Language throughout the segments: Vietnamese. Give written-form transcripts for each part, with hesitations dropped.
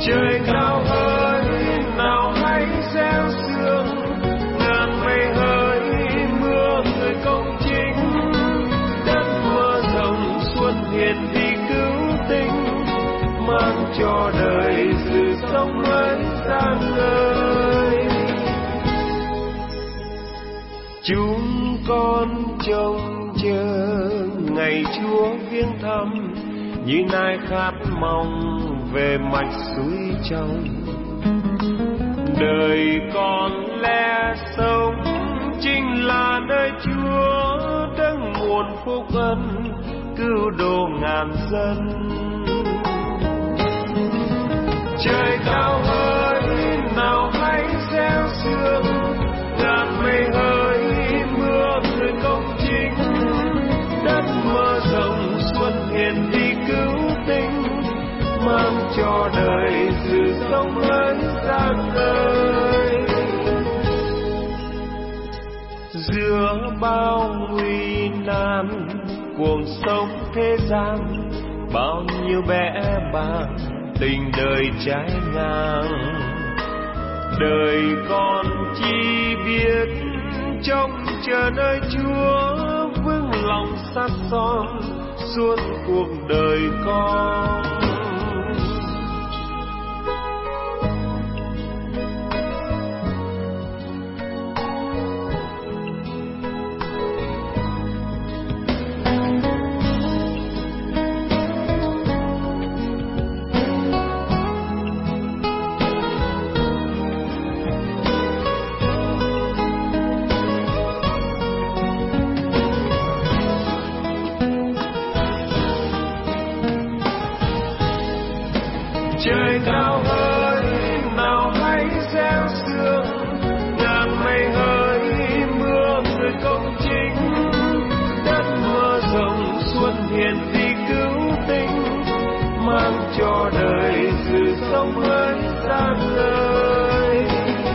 Trời cao ơi, nào hãy gieo sương, ngàn mây hỡi mưa người công chính. Đất mưa rộng xuân hiền vì cứu tinh, mang cho đời sự sống ấy rạng ngời. Chúng con trông chờ ngày Chúa viếng thăm, như nai khát mong về mạch suối trong. Đời con lẽ sống chính là nơi Chúa đấng nguồn phúc ân cứu độ ngàn dân. Trời cao ơi, nào hãy gieo sương, ngàn mây hỡi mưa người công chính. Đất mơ rộng xuân hiền vì cứu tinh, mang cho đời sự sống ấy rạng ngời. Giữa bao nguy nan cuộc sống thế gian, bao nhiêu bẽ bàng tình đời trái ngang. Đời con chỉ biết trông chờ nơi Chúa, vững lòng sát son suốt cuộc đời con. Trời cao ơi, nào hãy gieo sương, ngàn mây hỡi mưa người công chính. Đất mưa rộng xuân hiền vì cứu tinh, mang cho đời sự sống ấy rạng ngời.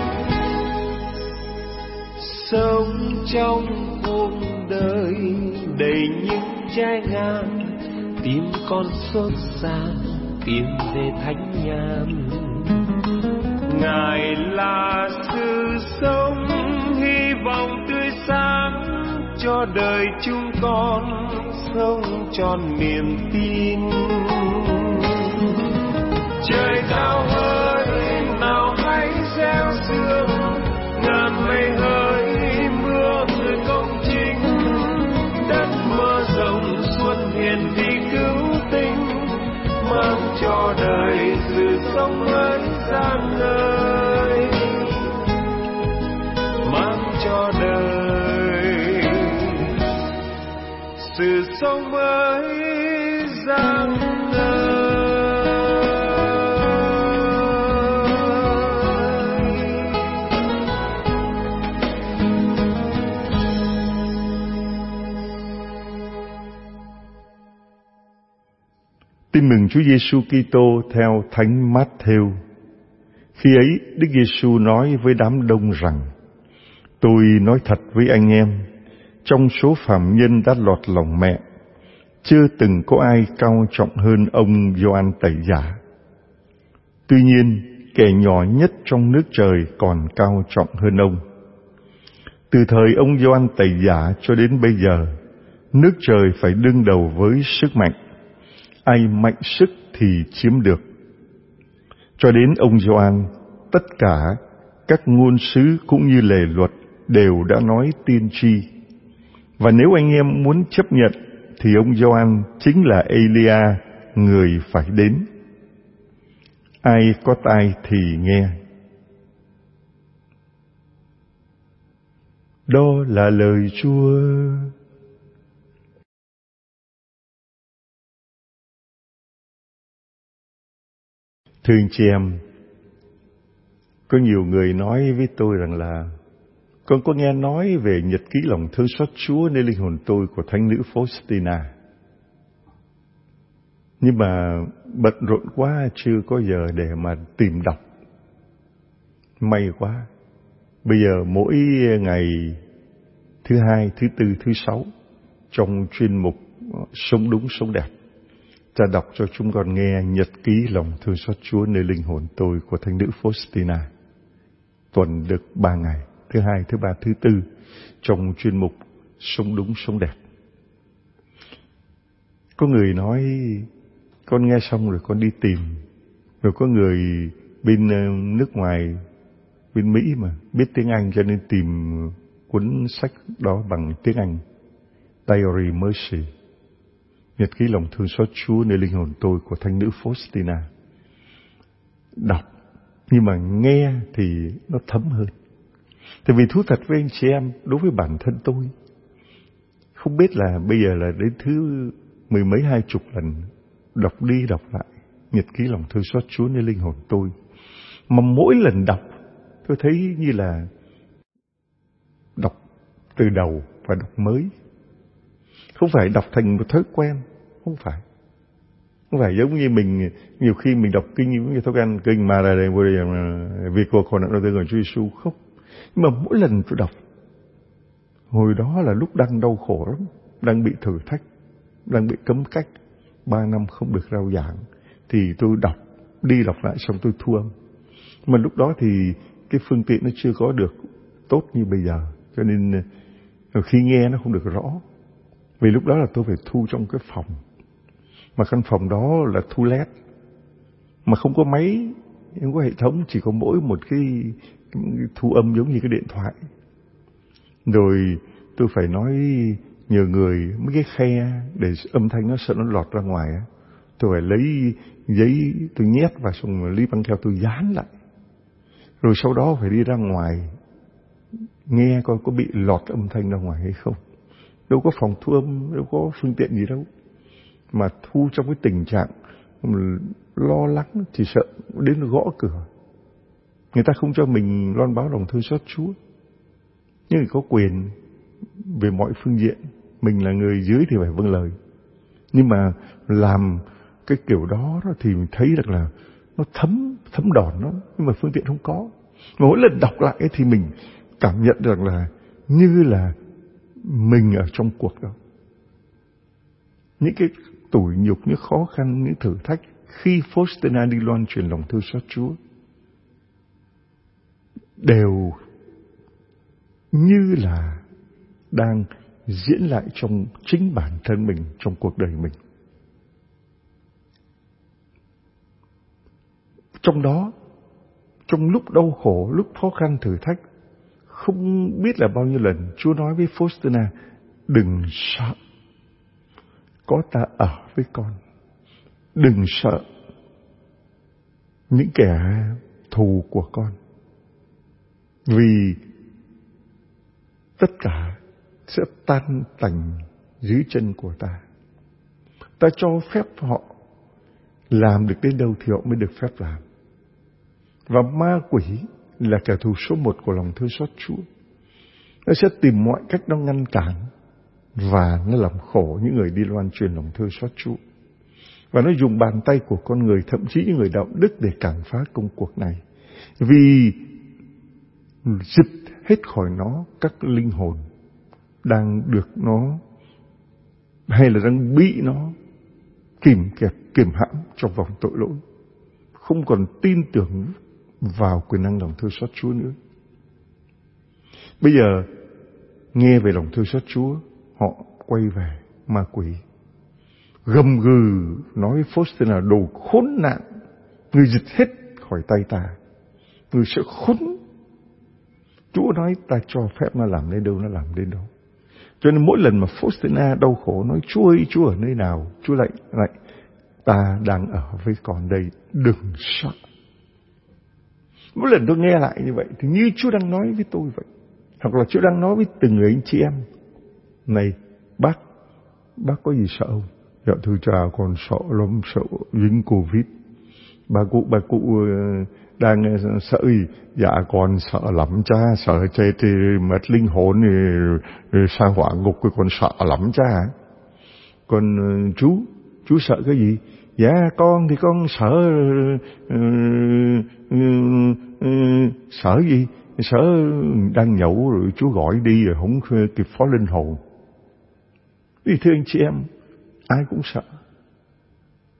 Sống trong cuộc đời đầy những trái ngang, tim con xót xa tiến về thánh nhàn. Ngài là sự sống, hy vọng tươi sáng cho đời chúng con sống tròn niềm tin. Trời cao ơi, nào hãy gieo sương, ngàn mây hỡi mưa người công chính. Đất mơ rộng xuân hiền vì cứu tinh, mang cho đời sự sống ấy rạng ngời. Mang cho đời sự sống ấy rạng ngời. Tin mừng Chúa Giêsu Kitô theo Thánh Mát-thêu. Khi ấy, Đức Giêsu nói với đám đông rằng: Tôi nói thật với anh em, trong số phàm nhân đã lọt lòng mẹ, chưa từng có ai cao trọng hơn ông Gioan Tẩy Giả. Tuy nhiên, kẻ nhỏ nhất trong nước trời còn cao trọng hơn ông. Từ thời ông Gioan Tẩy Giả cho đến bây giờ, nước trời phải đương đầu với sức mạnh. Ai mạnh sức thì chiếm được. Cho đến ông Gioan, tất cả các ngôn sứ cũng như lề luật đều đã nói tiên tri. Và nếu anh em muốn chấp nhận, thì ông Gioan chính là Elia, người phải đến. Ai có tai thì nghe. Đó là lời Chúa. Thưa anh chị em, có nhiều người nói với tôi rằng là con có nghe nói về nhật ký lòng thương xót Chúa nơi linh hồn tôi của thánh nữ Faustina. Nhưng mà bận rộn quá chưa có giờ để mà tìm đọc. May quá, bây giờ mỗi ngày thứ hai, thứ tư, thứ sáu trong chuyên mục Sống Đúng Sống Đẹp, ta đọc cho chúng con nghe nhật ký lòng thương xót Chúa nơi linh hồn tôi của thánh nữ Faustina. Tuần được 3 ngày, thứ Hai, thứ Ba, thứ Tư, trong chuyên mục Sống Đúng, Sống Đẹp. Có người nói, con nghe xong rồi con đi tìm. Rồi có người bên nước ngoài, bên Mỹ mà biết tiếng Anh cho nên tìm cuốn sách đó bằng tiếng Anh. Diary Mercy, nhật ký lòng thương xót Chúa nơi linh hồn tôi của thánh nữ Faustina. Đọc, nhưng mà nghe thì nó thấm hơn. Tại vì thú thật với anh chị em, đối với bản thân tôi, không biết là bây giờ là đến thứ 10 mấy 20 lần đọc đi đọc lại nhật ký lòng thương xót Chúa nơi linh hồn tôi. Mà mỗi lần đọc, tôi thấy như là đọc từ đầu và đọc mới. Không phải đọc thành một thói quen, không phải. Không phải giống như mình, nhiều khi mình đọc kinh như thói quen, kinh mà là vì cuộc khổ nạn đau thương của Chúa Giêsu, không. Nhưng mà mỗi lần tôi đọc, hồi đó là lúc đang đau khổ lắm, đang bị thử thách, đang bị cấm cách, 3 năm không được rao giảng, thì tôi đọc, đi đọc lại xong tôi thu âm. Mà lúc đó thì cái phương tiện nó chưa có được tốt như bây giờ, cho nên khi nghe nó không được rõ. Vì lúc đó là tôi phải thu trong cái phòng, mà căn phòng đó là thu led, mà không có máy, không có hệ thống, chỉ có mỗi một cái thu âm giống như cái điện thoại. Rồi tôi phải nói nhờ người mấy cái khe để âm thanh nó sợ nó lọt ra ngoài á, tôi phải lấy giấy tôi nhét vào, xong rồi lấy băng keo tôi dán lại. Rồi sau đó phải đi ra ngoài nghe coi có bị lọt âm thanh ra ngoài hay không. Đâu có phòng thu âm, đâu có phương tiện gì đâu. Mà thu trong cái tình trạng lo lắng, chỉ sợ đến gõ cửa. Người ta không cho mình loan báo lòng thương xót Chúa. Nhưng có quyền về mọi phương diện. Mình là người dưới thì phải vâng lời. Nhưng mà làm cái kiểu đó thì mình thấy được là nó thấm đòn nó, nhưng mà phương tiện không có. Mỗi lần đọc lại ấy thì mình cảm nhận được là như là mình ở trong cuộc đó. Những cái tủi nhục, những khó khăn, những thử thách khi Faustina đi loan truyền lòng thương xót Chúa đều như là đang diễn lại trong chính bản thân mình, trong cuộc đời mình. Trong đó, trong lúc đau khổ, lúc khó khăn thử thách, không biết là bao nhiêu lần Chúa nói với Faustina, đừng sợ, có ta ở với con. Đừng sợ những kẻ thù của con, vì tất cả sẽ tan tành dưới chân của ta. Ta cho phép họ làm được đến đâu thì họ mới được phép làm. Và ma quỷ là kẻ thù số 1 của lòng thương xót Chúa. Nó sẽ tìm mọi cách nó ngăn cản và nó làm khổ những người đi loan truyền lòng thương xót Chúa. Và nó dùng bàn tay của con người, thậm chí những người đạo đức để cản phá công cuộc này. Vì giật hết khỏi nó các linh hồn đang được nó hay là đang bị nó kìm kẹp, kiềm hãm trong vòng tội lỗi, không còn tin tưởng vào quyền năng lòng thương xót Chúa nữa. Bây giờ nghe về lòng thương xót Chúa, họ quay về ma quỷ, gầm gừ nói với Faustina, đồ khốn nạn, người giật hết khỏi tay ta, người sẽ khốn. Chúa nói ta cho phép nó làm đến đâu nó làm đến đâu. Cho nên mỗi lần mà Faustina đau khổ nói Chúa ơi, Chúa ở nơi nào, Chúa lại ta đang ở với con đây, đừng sợ. Mỗi lần tôi nghe lại như vậy thì như Chúa đang nói với tôi vậy. Hoặc là Chúa đang nói với từng người anh chị em, này bác có gì sợ không? Dạ thưa cha, con sợ lắm, sợ dính Covid. Bà cụ đang sợ gì? Dạ con sợ lắm cha, sợ chết thì mất linh hồn thì sa hỏa ngục, con sợ lắm cha. Còn chú sợ cái gì? Dạ con thì con sợ sợ gì? Sợ đang nhậu rồi chú gọi đi rồi không kịp phó linh hồn. Vì thưa anh chị em, ai cũng sợ.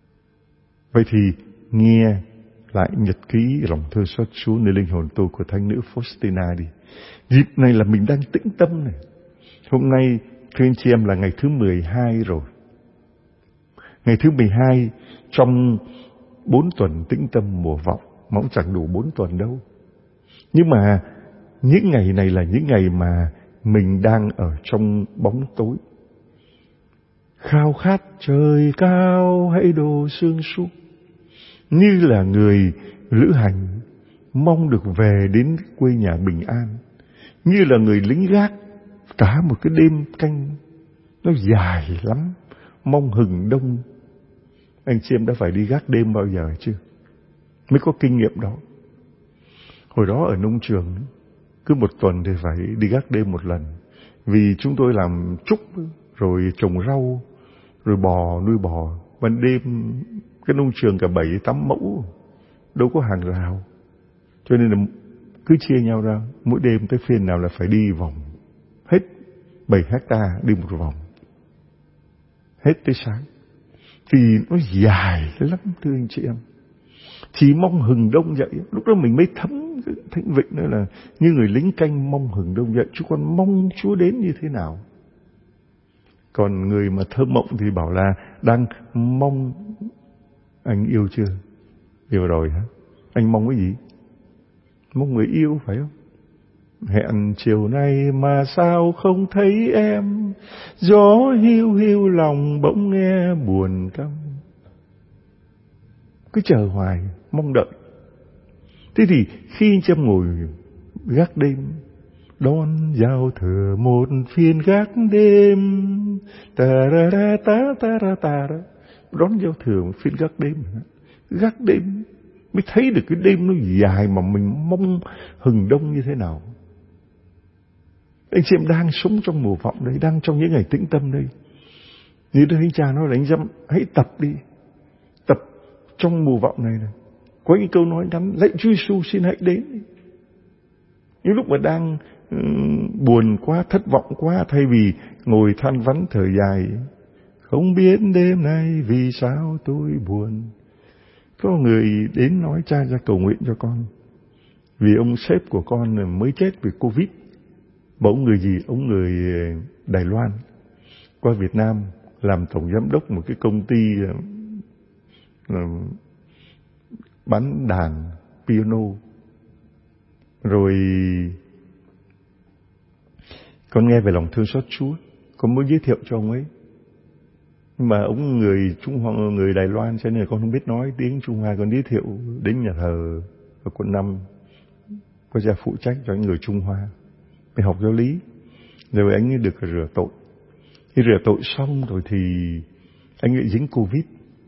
Vậy thì nghe lại nhật ký lòng thương xót Chúa nơi linh hồn tôi của thánh nữ Faustina đi. Dịp này là mình đang tĩnh tâm này. Hôm nay thưa anh chị em là ngày thứ 12 rồi. Ngày thứ 12 trong 4 tuần tĩnh tâm mùa vọng. Mà cũng chẳng đủ 4 tuần đâu. Nhưng mà những ngày này là những ngày mà mình đang ở trong bóng tối. Khao khát trời cao hãy đổ sương súc. Như là người lữ hành mong được về đến quê nhà bình an. Như là người lính gác cả một cái đêm canh nó dài lắm, mong hừng đông. Anh chị em đã phải đi gác đêm bao giờ chưa? Mới có kinh nghiệm đó. Hồi đó ở nông trường cứ 1 tuần thì phải đi gác đêm 1 lần. Vì chúng tôi làm trúc rồi trồng rau rồi nuôi bò. Ban đêm cái nông trường cả 7-8 mẫu, đâu có hàng rào. Cho nên là cứ chia nhau ra, mỗi đêm tới phiên nào là phải đi vòng. Hết 7 hectare đi một vòng. Hết tới sáng. Thì nó dài lắm thưa anh chị em. Chỉ mong hừng đông dậy. Lúc đó mình mới thấm cái thánh vịnh đó là như người lính canh mong hừng đông dậy. Chứ còn mong Chúa đến như thế nào? Còn người mà thơ mộng thì bảo là đang mong. Anh yêu chưa? Yêu rồi hả? Anh mong cái gì? Mong người yêu phải không? Hẹn chiều nay mà sao không thấy em, gió hiu hiu lòng bỗng nghe buồn căm. Cứ chờ hoài, mong đợi. Thế thì khi anh em ngồi gác đêm, đón giao thừa một phiên gác đêm, đón giao thừa một phiên gác đêm mới thấy được cái đêm nó dài mà mình mong hừng đông như thế nào. Anh chị em đang sống trong mùa vọng đấy, đang trong những ngày tĩnh tâm đây. Như Đức Thánh Cha nói là anh chị em hãy tập đi, tập trong mùa vọng này. Có những câu nói ngắn: lạy Chúa Giêsu xin hãy đến. Những lúc mà đang buồn quá, thất vọng quá, thay vì ngồi than vãn thở dài, không biết đêm nay vì sao tôi buồn, có người đến nói: cha ra cầu nguyện cho con, vì ông sếp của con mới chết vì Covid. Mà ông người gì? Ông người Đài Loan qua Việt Nam làm tổng giám đốc một cái công ty bán đàn piano. Rồi con nghe về lòng thương xót Chúa, con muốn giới thiệu cho ông ấy. Nhưng mà ông người Trung Hoa, người Đài Loan, cho nên là con không biết nói tiếng Trung Hoa. Con giới thiệu đến nhà thờ ở quận 5, có gia phụ trách cho những người Trung Hoa. Mình học giáo lý, rồi anh ấy được rửa tội. Khi rửa tội xong rồi thì anh ấy dính Covid.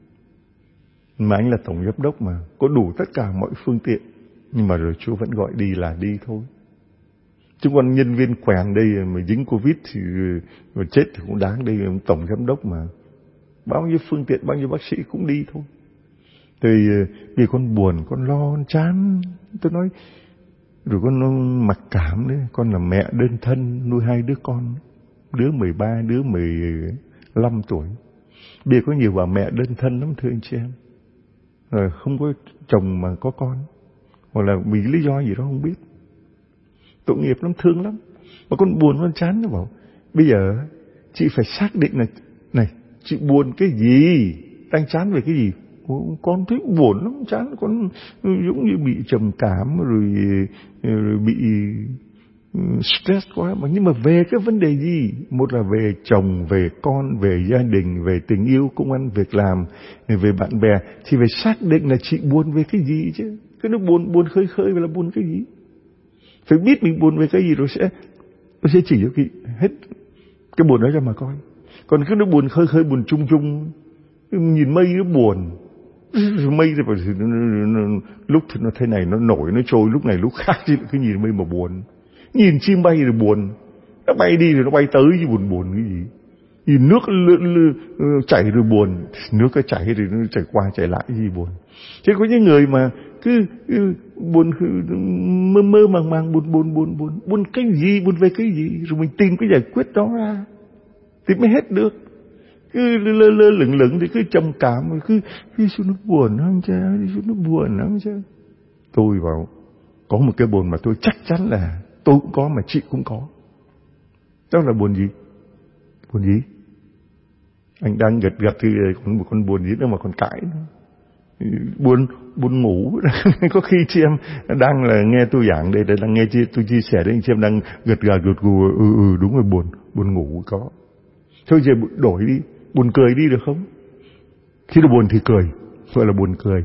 Mà anh là tổng giám đốc mà, có đủ tất cả mọi phương tiện. Nhưng mà rồi Chúa vẫn gọi đi là đi thôi. Chúng con nhân viên quèn đây mà dính Covid thì mà chết thì cũng đáng. Đây ông tổng giám đốc mà, bao nhiêu phương tiện, bao nhiêu bác sĩ cũng đi thôi. Thì vì con buồn, con lo, con chán. Tôi nói, rồi con mặc cảm đấy. Con là mẹ đơn thân, nuôi 2 đứa con, đứa 13, đứa 15 tuổi. Bây giờ có nhiều bà mẹ đơn thân lắm thưa anh chị em, rồi không có chồng mà có con, hoặc là vì lý do gì đó không biết. Tội nghiệp lắm, thương lắm. Mà con buồn, con chán. Nó bảo bây giờ chị phải xác định là này, chị buồn cái gì, đang chán về cái gì. Con thấy buồn lắm, chán, con giống như bị trầm cảm rồi bị stress quá. Mà nhưng mà về cái vấn đề gì? Một là về chồng, về con, về gia đình, về tình yêu, công ăn việc làm, về bạn bè. Thì phải xác định là chị buồn về cái gì chứ. Cái nó buồn khơi khơi là buồn cái gì. Phải biết mình buồn về cái gì rồi sẽ chỉ cho chị hết cái buồn đó cho mà coi. Còn cứ nó buồn khơi khơi, buồn chung chung, nhìn mây nó buồn. Mây thì lúc thì nó thế này, nó nổi, nó trôi, lúc này lúc khác, chứ cứ nhìn mây mà buồn. Nhìn chim bay rồi buồn, nó bay đi rồi nó bay tới, chứ buồn cái gì. Nhìn nước chảy rồi buồn, nước cái chảy thì nó chảy qua chảy lại, cái gì buồn. Chứ có những người mà cứ buồn, mơ màng buồn cái gì, buồn về cái gì, rồi mình tìm cái giải quyết đó ra thì mới hết được. cứ lơ lơ lửng lửng thì cứ trầm cảm, cứ Giêsu nó buồn không cha, Giêsu nó buồn không cha. Tôi bảo có một cái buồn mà tôi chắc chắn là tôi cũng có mà chị cũng có. Đó là buồn gì? Buồn gì? Anh đang gật thì còn một con buồn gì nữa mà còn cãi nữa. Buồn ngủ. Có khi chị em đang là nghe tôi giảng đây, đang nghe tôi chia sẻ đấy, chị em đang gật gù. Đúng rồi, buồn ngủ có. Thôi giờ đổi đi, buồn cười đi được không? Khi nào buồn thì cười, gọi là buồn cười.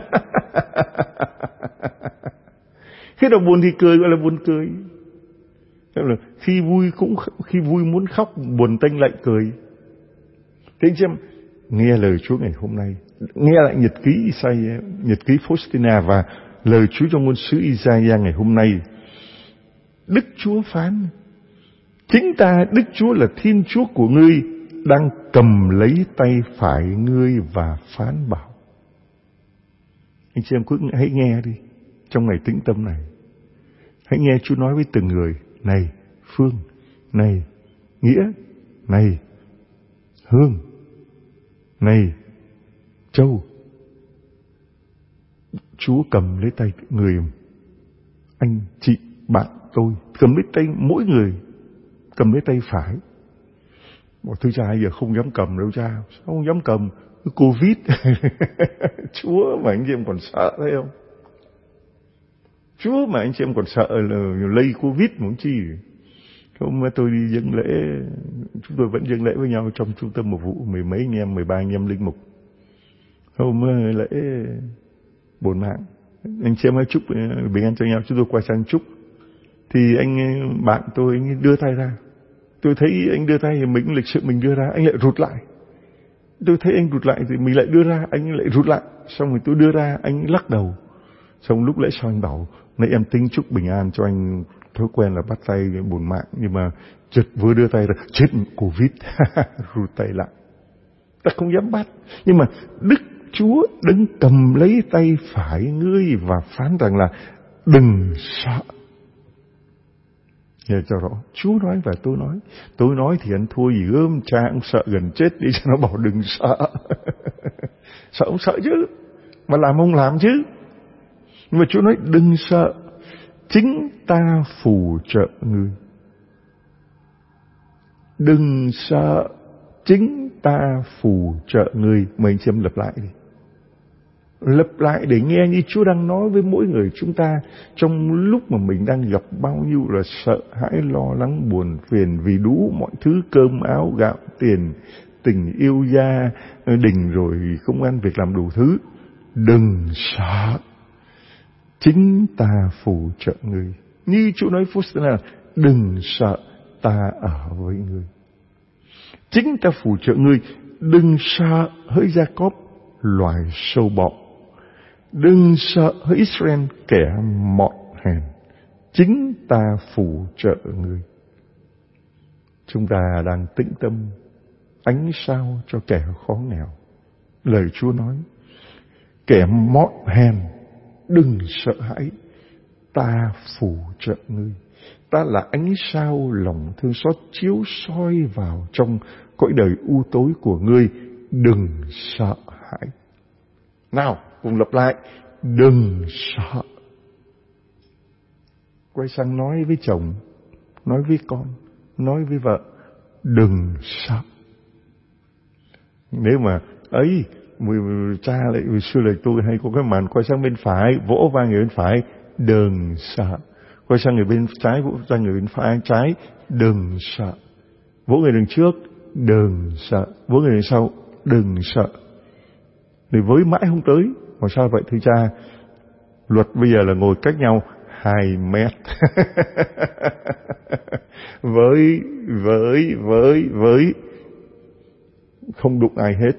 Khi nào buồn thì cười, gọi là buồn cười. Là khi vui muốn khóc, buồn tênh lại cười. Thế anh chị em nghe lời Chúa ngày hôm nay, nghe lại nhật ký Isaiah, nhật ký Faustina và lời Chúa trong ngôn sứ Isaiah ngày hôm nay. Đức Chúa phán, chính ta Đức Chúa là Thiên Chúa của ngươi, đang cầm lấy tay phải ngươi và phán bảo. Anh chị em cứ hãy nghe đi, trong ngày tĩnh tâm này. Hãy nghe Chúa nói với từng người, này Phương, này Nghĩa, này Hương, này Châu. Chúa cầm lấy tay người, anh, chị, bạn tôi, cầm lấy tay mỗi người, cầm lấy tay phải. Bảo thưa cha, giờ không dám cầm đâu cha. Sao không dám cầm? Covid. Chúa mà anh chị em còn sợ thấy không? Chúa mà anh chị em còn sợ là lây Covid muốn chi. Hôm tôi đi dâng lễ, chúng tôi vẫn dâng lễ với nhau trong trung tâm một vụ, 10 anh em, 13 anh em linh mục. Hôm lễ bổn mạng, anh chị em hãy chúc bình an cho nhau, chúng tôi quay sang chúc. Thì anh bạn tôi anh đưa tay ra. Tôi thấy anh đưa tay thì mình lịch sự mình đưa ra, anh lại rụt lại. Tôi thấy anh rụt lại thì mình lại đưa ra, anh lại rụt lại. Xong rồi tôi đưa ra, anh lắc đầu. Xong lúc lễ sau anh bảo, này em tính chúc bình an cho anh, thói quen là bắt tay bổn mạng, nhưng mà chợt vừa đưa tay ra, chết Covid, rụt tay lại. Ta không dám bắt. Nhưng mà Đức Chúa đứng cầm lấy tay phải ngươi và phán rằng là đừng sợ. Nghe cho rõ, Chúa nói và tôi nói. Tôi nói thì anh thua gì gớm, cha ông sợ gần chết đi, cho nó bảo đừng sợ. Sợ ông sợ chứ, mà làm ông làm chứ. Nhưng mà Chúa nói đừng sợ, chính ta phù trợ ngươi. Đừng sợ, chính ta phù trợ ngươi. Mình xem lặp lại đi. Lặp lại để nghe như Chúa đang nói với mỗi người chúng ta trong lúc mà mình đang gặp bao nhiêu là sợ hãi, lo lắng, buồn phiền vì đủ mọi thứ, cơm áo gạo tiền, tình yêu gia đình, rồi công ăn việc làm đủ thứ. Đừng sợ, chính ta phù trợ người. Như Chúa nói Faustina, đừng sợ, ta ở với người. Chính ta phù trợ người. Đừng sợ hỡi Gia-cốp, loài sâu bọ. Đừng sợ hỡi Israel, kẻ mọn hèn. Chính ta phù trợ người. Chúng ta đang tĩnh tâm, ánh sao cho kẻ khó nghèo. Lời Chúa nói, kẻ mọn hèn, đừng sợ hãi, ta phù trợ ngươi. Ta là ánh sao lòng thương xót chiếu soi vào trong cõi đời u tối của ngươi. Đừng sợ hãi. Nào, cùng lặp lại. Đừng sợ. Quay sang nói với chồng, nói với con, nói với vợ. Đừng sợ. Nếu mà ấy, cha lại hồi xưa lại tôi hay có cái màn quay sang bên phải, vỗ vai người bên phải, đừng sợ. Quay sang người bên trái, vỗ sang người bên phải trái, đừng sợ. Vỗ người đằng trước, đừng sợ. Vỗ người đằng sau, đừng sợ. Thì với mãi không tới. Mà sao vậy thưa cha? Luật bây giờ là ngồi cách nhau 2 mét. với không đụng ai hết.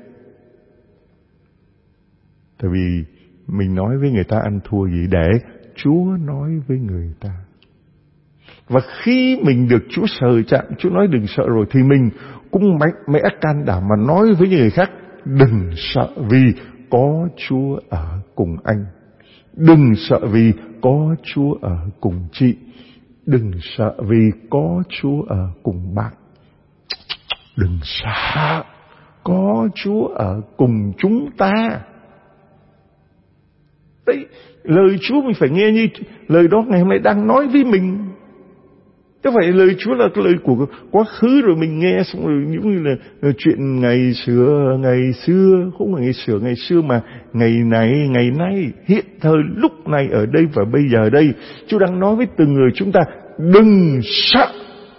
Tại vì mình nói với người ta ăn thua gì để Chúa nói với người ta. Và khi mình được Chúa sờ chạm, Chúa nói đừng sợ rồi, thì mình cũng mạnh mẽ can đảm mà nói với những người khác đừng sợ vì có Chúa ở cùng anh. Đừng sợ vì có Chúa ở cùng chị. Đừng sợ vì có Chúa ở cùng bạn. Đừng sợ, có Chúa ở cùng chúng ta. Đấy, lời Chúa mình phải nghe như lời đó ngày hôm nay đang nói với mình. Chứ phải lời Chúa là cái lời của quá khứ rồi mình nghe xong rồi những như là chuyện ngày xưa, không phải ngày xưa mà ngày này, ngày nay, hiện thời lúc này ở đây và bây giờ đây. Chúa đang nói với từng người chúng ta, đừng sợ,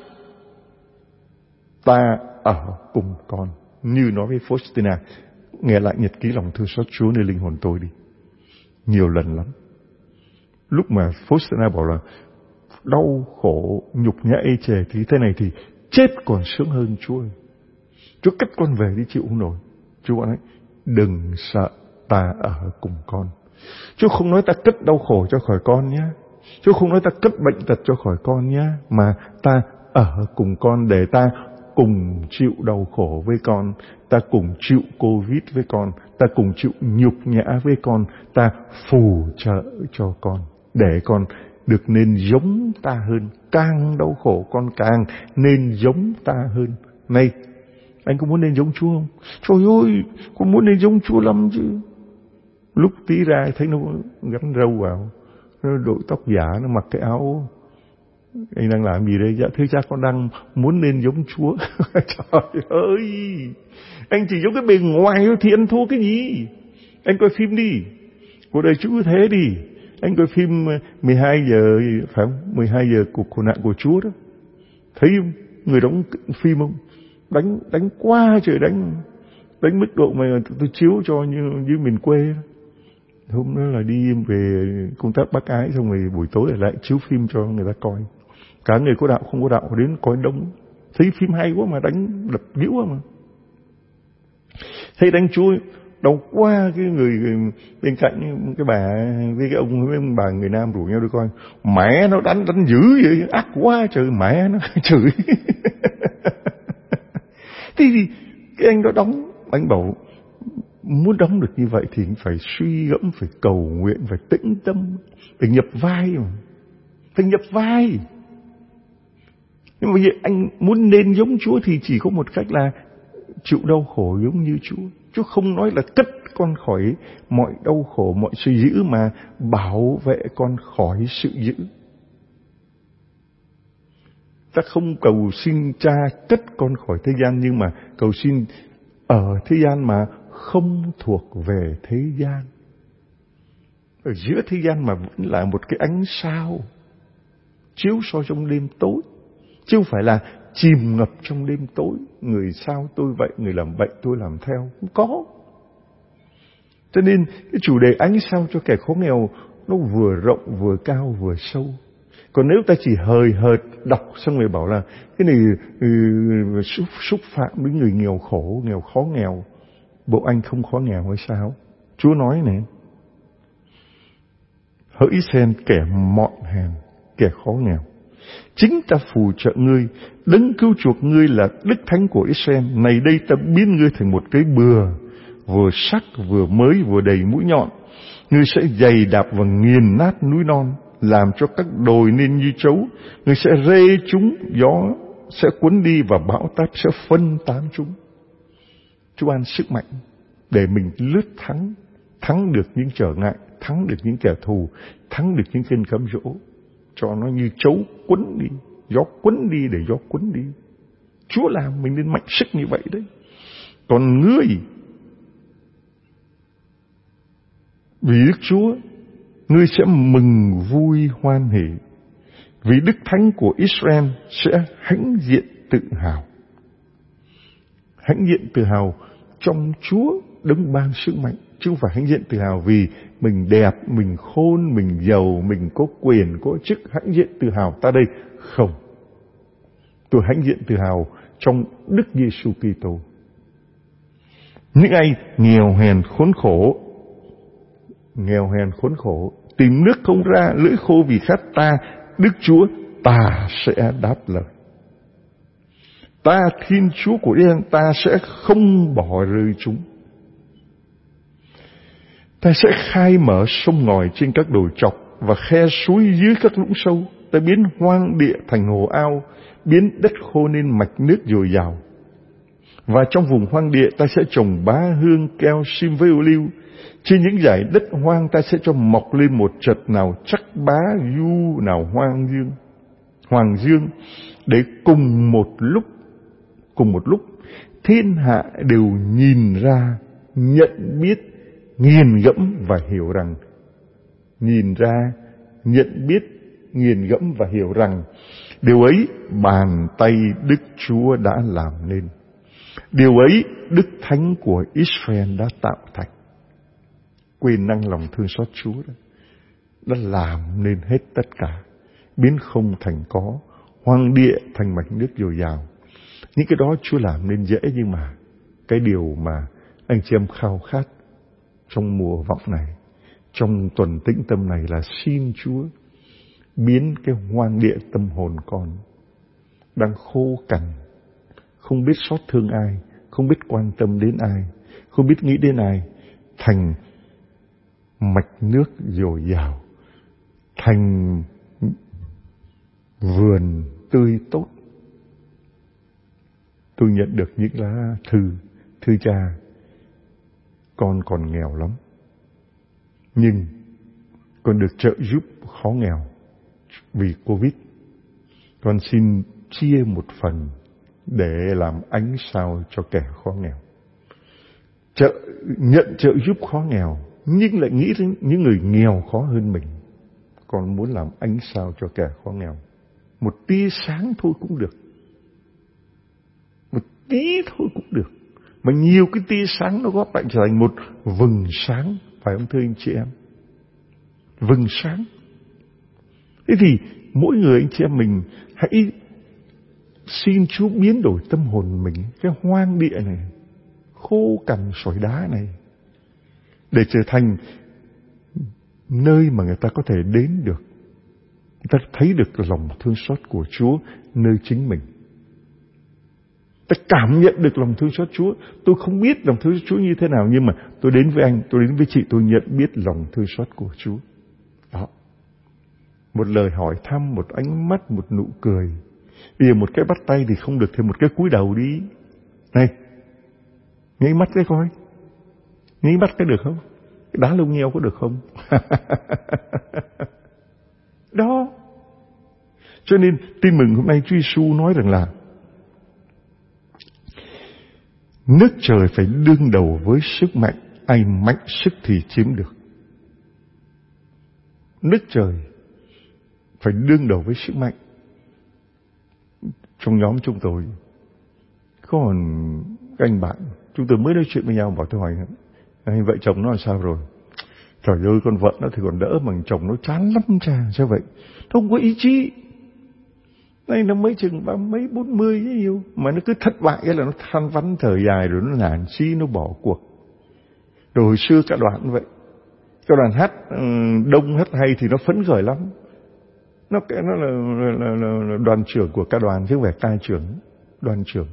ta ở cùng con. Như nói với Faustina, nghe lại nhật ký lòng thương xót Chúa nơi linh hồn tôi đi. Nhiều lần lắm. Lúc mà Faustina bảo là đau khổ, nhục nhã ê chề thì thế này thì chết còn sướng hơn Chúa ơi. Chúa cất con về đi chịu không nổi. Chúa nói, đừng sợ, ta ở cùng con. Chúa không nói ta cất đau khổ cho khỏi con nhé. Chúa không nói ta cất bệnh tật cho khỏi con nhé. Mà ta ở cùng con để ta cùng chịu đau khổ với con. Ta cùng chịu Covid với con. Ta cùng chịu nhục nhã với con. Ta phù trợ cho con. Để con được nên giống ta hơn. Càng đau khổ con càng nên giống ta hơn. Này, anh có muốn nên giống Chúa không? Trời ơi, con muốn nên giống Chúa lắm chứ. Lúc tí ra thấy nó gắn râu vào, nó đội tóc giả, nó mặc cái áo. Anh đang làm gì đây? Dạ thưa cha, con đang muốn nên giống Chúa. Trời ơi, anh chỉ giống cái bề ngoài thôi thì anh thua cái gì? Anh coi phim đi, cuộc đời Chúa thế đi. Anh coi phim 12 giờ, phải không? 12 giờ cuộc khổ nạn của Chúa đó. Thấy không? Người đóng phim không? Đánh quá trời, đánh mức độ mà tôi chiếu cho như miền quê. Hôm đó là đi về công tác bác ái, xong rồi buổi tối lại chiếu phim cho người ta coi. Cả người có đạo không có đạo đến coi đông. Thấy phim hay quá mà đánh đập dữ quá mà. Thấy đánh Chúa đau quá, cái người bên cạnh cái bà với cái ông bà người Nam rủ nhau đi coi. Mẹ nó đánh dữ vậy, ác quá trời, mẹ nó chửi. Thế thì cái anh đó đóng, anh bảo muốn đóng được như vậy thì phải suy gẫm, phải cầu nguyện, phải tĩnh tâm, phải nhập vai mà. Phải nhập vai. Nhưng mà anh muốn nên giống Chúa thì chỉ có một cách là chịu đau khổ giống như Chúa. Chúa không nói là cất con khỏi mọi đau khổ, mọi sự dữ, mà bảo vệ con khỏi sự dữ. Ta không cầu xin Cha cất con khỏi thế gian, nhưng mà cầu xin ở thế gian mà không thuộc về thế gian. Ở giữa thế gian mà vẫn là một cái ánh sao chiếu soi trong đêm tối, chứ không phải là chìm ngập trong đêm tối. Người sao tôi vậy, người làm bệnh tôi làm theo. Không có. Cho nên cái chủ đề ánh sao cho kẻ khó nghèo nó vừa rộng, vừa cao, vừa sâu. Còn nếu ta chỉ hời hợt đọc xong rồi bảo là cái này xúc phạm với người nghèo khổ, nghèo khó nghèo. Bộ anh không khó nghèo hay sao? Chúa nói này, hỡi Israel kẻ mọn hèn, kẻ khó nghèo, chính ta phù trợ ngươi, đấng cứu chuộc ngươi là Đức Thánh của Israel. Này đây ta biến ngươi thành một cái bừa, vừa sắc, vừa mới, vừa đầy mũi nhọn. Ngươi sẽ giày đạp và nghiền nát núi non, làm cho các đồi nên như trấu. Ngươi sẽ rê chúng, gió sẽ cuốn đi và bão táp sẽ phân tán chúng. Chúa ban sức mạnh để mình lướt thắng được những trở ngại, thắng được những kẻ thù, thắng được những cơn cám dỗ. Cho nó như trấu quấn đi, gió quấn đi để gió quấn đi. Chúa làm mình nên mạnh sức như vậy đấy. Còn ngươi, vì Đức Chúa, ngươi sẽ mừng vui hoan hỉ, vì Đức Thánh của Israel sẽ hãnh diện tự hào. Hãnh diện tự hào trong Chúa đấng ban sức mạnh, chứ không phải hãnh diện tự hào vì mình đẹp, mình khôn, mình giàu, mình có quyền, có chức. Hãnh diện tự hào ta đây không. Tôi hãnh diện tự hào trong Đức Giêsu Kitô. Những ai nghèo hèn khốn khổ, tìm nước không ra, lưỡi khô vì khát, ta Đức Chúa ta sẽ đáp lời. Ta Thiên Chúa của Israel, ta sẽ không bỏ rơi chúng. Ta sẽ khai mở sông ngòi trên các đồi chọc và khe suối dưới các lũng sâu. Ta biến hoang địa thành hồ ao, biến đất khô nên mạch nước dồi dào. Và trong vùng hoang địa ta sẽ trồng bá hương, keo, sim với ô liu. Trên những dải đất hoang ta sẽ cho mọc lên một chật, nào chắc bá du, nào hoàng dương, để cùng một lúc thiên hạ đều nhìn ra, nhận biết, nghiền ngẫm và hiểu rằng. Nhìn ra, nhận biết, nghiền ngẫm và hiểu rằng điều ấy bàn tay Đức Chúa đã làm nên. Điều ấy Đức Thánh của Israel đã tạo thành. Quyền năng lòng thương xót Chúa đó đã làm nên hết tất cả, biến không thành có, hoang địa thành mảnh nước dồi dào. Những cái đó Chúa làm nên dễ, nhưng mà cái điều mà anh chị em khao khát trong mùa vọng này, trong tuần tĩnh tâm này là xin Chúa biến cái hoang địa tâm hồn con đang khô cằn, không biết xót thương ai, không biết quan tâm đến ai, không biết nghĩ đến ai, thành mạch nước dồi dào, thành vườn tươi tốt. Tôi nhận được những lá thư cha, con còn nghèo lắm, nhưng con được trợ giúp khó nghèo vì Covid. Con xin chia một phần để làm ánh sao cho kẻ khó nghèo. Nhận trợ giúp khó nghèo, nhưng lại nghĩ đến những người nghèo khó hơn mình. Con muốn làm ánh sao cho kẻ khó nghèo. Một tia sáng thôi cũng được. Một tí thôi cũng được. Mà nhiều cái tia sáng nó góp lại trở thành một vầng sáng. Phải không thưa anh chị em? Vầng sáng. Thế thì mỗi người anh chị em mình hãy xin Chúa biến đổi tâm hồn mình, cái hoang địa này, khô cằn sỏi đá này, để trở thành nơi mà người ta có thể đến được. Người ta thấy được lòng thương xót của Chúa nơi chính mình. Ta cảm nhận được lòng thương xót Chúa. Tôi không biết lòng thương xót Chúa như thế nào, nhưng mà tôi đến với anh, tôi đến với chị, tôi nhận biết lòng thương xót của Chúa. Đó. Một lời hỏi thăm, một ánh mắt, một nụ cười. Bây giờ một cái bắt tay thì không được, thêm một cái cúi đầu đi. Này, nháy mắt cái coi. Nháy mắt cái được không? Cái đá lông nheo có được không? Đó. Cho nên tin mừng hôm nay Chúa Giêsu nói rằng là nước trời phải đương đầu với sức mạnh, ai mạnh sức thì chiếm được. Nước trời phải đương đầu với sức mạnh. Trong nhóm chúng tôi còn các anh bạn, chúng tôi mới nói chuyện với nhau, bảo tôi hỏi anh vợ chồng nó làm sao rồi? Trời ơi, con vợ nó thì còn đỡ, mà chồng nó chán lắm cha. Sao vậy? Nó không có ý chí. Này nó mới chừng mấy 40 với nhiều, mà nó cứ thất bại cái là nó than vãn thời dài, rồi nó nản chí, nó bỏ cuộc. Rồi hồi xưa cả đoàn vậy, các đoàn hát đông hát hay thì nó phấn khởi lắm. Nó là đoàn trưởng của ca đoàn chứ không phải ca trưởng, đoàn trưởng.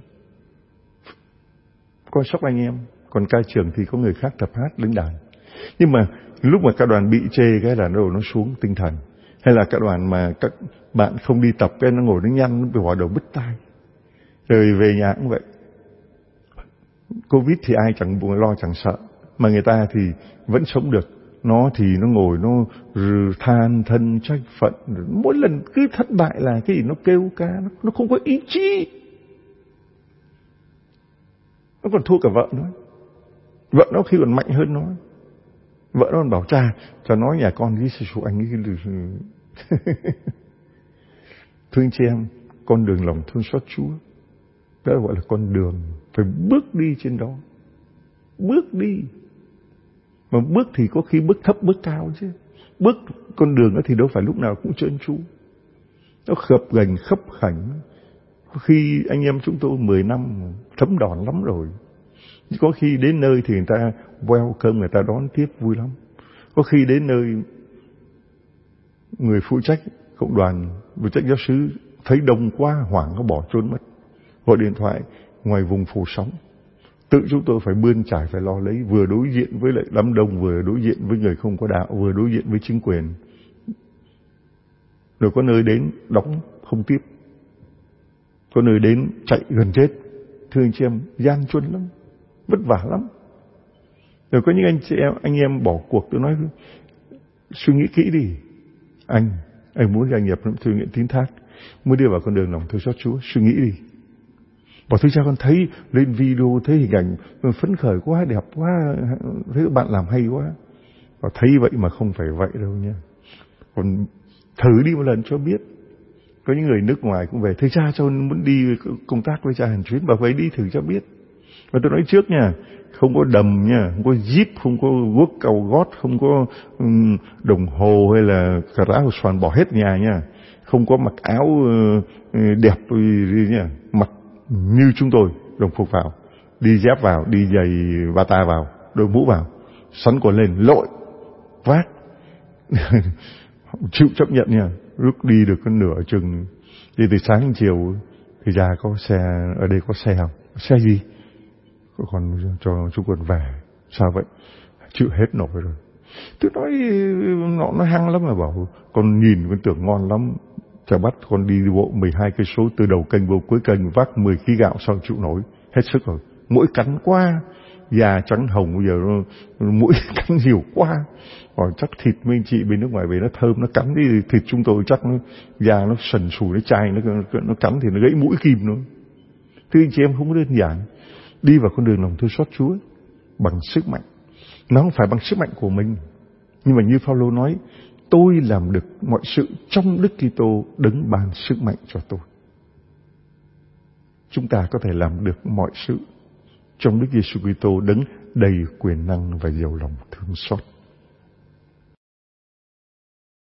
Coi sóc anh em, còn ca trưởng thì có người khác tập hát đứng đàn. Nhưng mà lúc mà ca đoàn bị chê cái là nó xuống tinh thần. Hay là ca đoàn mà các bạn không đi tập cái nó ngồi nó nhăn, nó bị bỏ đầu bứt tai. Rồi về nhà cũng vậy. Covid thì ai chẳng buồn lo chẳng sợ, mà người ta thì vẫn sống được. Nó thì nó ngồi nó than thân trách phận, mỗi lần cứ thất bại là cái gì nó kêu ca, nó không có ý chí. Nó còn thua cả vợ nó. Vợ nó khi còn mạnh hơn nó. Vợ nó còn bảo cha nói nhà con với sư anh ấy. Thương chị em, con đường lòng thương xót Chúa, đó gọi là con đường, phải bước đi trên đó. Bước đi. Mà bước thì có khi bước thấp bước cao chứ. Bước con đường đó thì đâu phải lúc nào cũng trơn tru. Nó khập ghềnh khấp khảnh. Có khi anh em chúng tôi 10 năm thấm đòn lắm rồi. Có khi đến nơi thì người ta welcome, người ta đón tiếp vui lắm. Có khi đến nơi người phụ trách cộng đoàn, phụ trách giáo xứ thấy đông quá hoảng, nó bỏ trốn mất. Gọi điện thoại ngoài vùng phủ sóng. Tự chúng tôi phải bươn trải, phải lo lấy, vừa đối diện với lại đám đông, vừa đối diện với người không có đạo, vừa đối diện với chính quyền. Rồi có nơi đến đóng không tiếp, có nơi đến chạy gần chết thưa anh chị em, gian truân lắm, vất vả lắm. Rồi có những anh em bỏ cuộc, tôi nói suy nghĩ kỹ đi. Anh muốn gia nhập thư viện Tín Thác, muốn đi vào con đường lòng thương xót Chúa, suy nghĩ đi. Bảo thưa cha, con thấy lên video, thấy hình ảnh phấn khởi quá, đẹp quá, thấy bạn làm hay quá. Bảo thấy vậy mà không phải vậy đâu nha. Còn thử đi một lần cho biết. Có những người nước ngoài cũng về, thưa cha, cho muốn đi công tác với cha hàng chuyến. Bảo vậy đi thử cho biết. Và tôi nói trước nha, không có đầm nha, không có jeep, không có guốc cầu gót, không có đồng hồ hay là cà rá xoàn, bỏ hết nhà nha. Không có mặc áo đẹp nha, mặc như chúng tôi, đồng phục vào, đi dép vào, đi giày bata vào, đội mũ vào, sắn quần lên, lội, vác. Chịu chấp nhận nha. Lúc đi được có nửa chừng, đi từ sáng đến chiều, thì già có xe, ở đây có xe không? Xe gì? Còn cho chú quần về. Sao vậy? Chịu hết nổi rồi. Tôi nói nó hăng lắm mà bảo, con nhìn con tưởng ngon lắm. Chả bắt con đi bộ 12 cây số từ đầu kênh vô cuối kênh, vác 10 kg gạo sao chịu nổi. Hết sức rồi. Mũi cắn quá, da trắng hồng, bây giờ mũi cắn nhiều quá. Còn chắc thịt mấy anh chị bên nước ngoài về nó thơm, nó cắn đi thịt chúng tôi chắc nó da nó sần sùi, nó chai, nó cắn thì nó gãy mũi kim nữa. Thưa anh chị em, không có đơn giản. Đi vào con đường lòng thương xót Chúa bằng sức mạnh. Nó không phải bằng sức mạnh của mình, nhưng mà như Phaolô nói, tôi làm được mọi sự trong Đức Kitô đấng ban sức mạnh cho tôi. Chúng ta có thể làm được mọi sự trong Đức Giêsu Kitô đấng đầy quyền năng và giàu lòng thương xót.